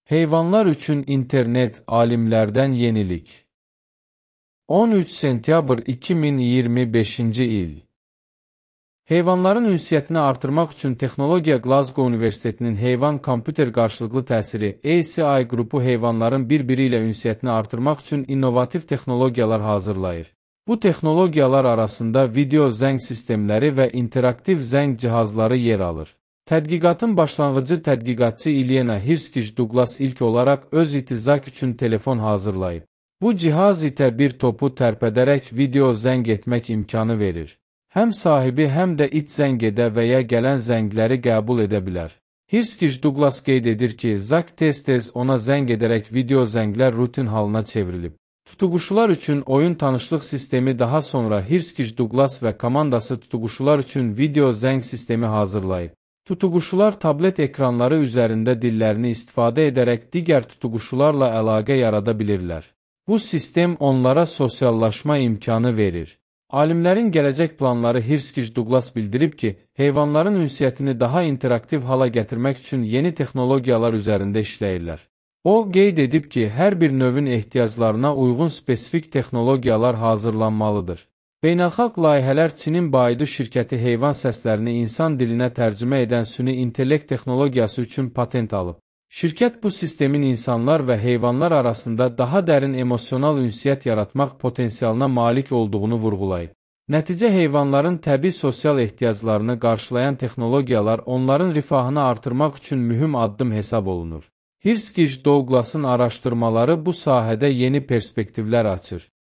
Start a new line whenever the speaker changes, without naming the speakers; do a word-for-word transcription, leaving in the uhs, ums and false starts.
Heyvanlar üçün internet alimlərdən yenilik. on üç sentyabr iki min iyirmi beşinci il. Heyvanların ünsiyyətini artırmaq üçün Texnologiya Glasgow Universitetinin heyvan-kompüter qarşılıqlı təsiri A C I qrupu heyvanların bir-biri ilə ünsiyyətini artırmaq üçün innovativ texnologiyalar hazırlayır. Bu texnologiyalar arasında video zəng sistemləri və interaktiv zəng cihazları yer alır. Tədqiqatın başlanğıcı tədqiqatçı İlyena Hirskiş-Douglas ilk olaraq öz iti Zak üçün telefon hazırlayıb. Bu cihaz itə bir topu tərpədərək video zəng etmək imkanı verir. Həm sahibi, həm də it zəng edə və ya gələn zəngləri qəbul edə bilər. Hirskiş-Douglas qeyd edir ki, Zak tez-tez ona zəng edərək video zənglər rutin halına çevrilib. Tutuquşular üçün oyun tanışlıq sistemi daha sonra Hirskiş-Douglas və komandası tutuquşular üçün video zəng sistemi hazırlayıb. Tutuquşular tablet ekranları üzərində dillərini istifadə edərək digər tutuquşularla əlaqə yarada bilirlər. Bu sistem onlara sosiallaşma imkanı verir. Alimlərin gələcək planları Hirskiş-Douglas bildirib ki, heyvanların ünsiyyətini daha interaktiv hala gətirmək üçün yeni texnologiyalar üzərində işləyirlər. O, qeyd edib ki, hər bir növün ehtiyaclarına uyğun spesifik texnologiyalar hazırlanmalıdır. Beynəlxalq layihələr Çinin Baidu şirkəti heyvan səslərini insan dilinə tərcümə edən süni intellekt texnologiyası üçün patent alıb. Şirkət bu sistemin insanlar və heyvanlar arasında daha dərin emosional ünsiyyət yaratmaq potensialına malik olduğunu vurğulayıb. Nəticə heyvanların təbii sosial ehtiyaclarını qarşılayan texnologiyalar onların rifahını artırmaq üçün mühüm addım hesab olunur. Hirskiş-Douglas'ın araşdırmaları bu sahədə yeni perspektivlər açır.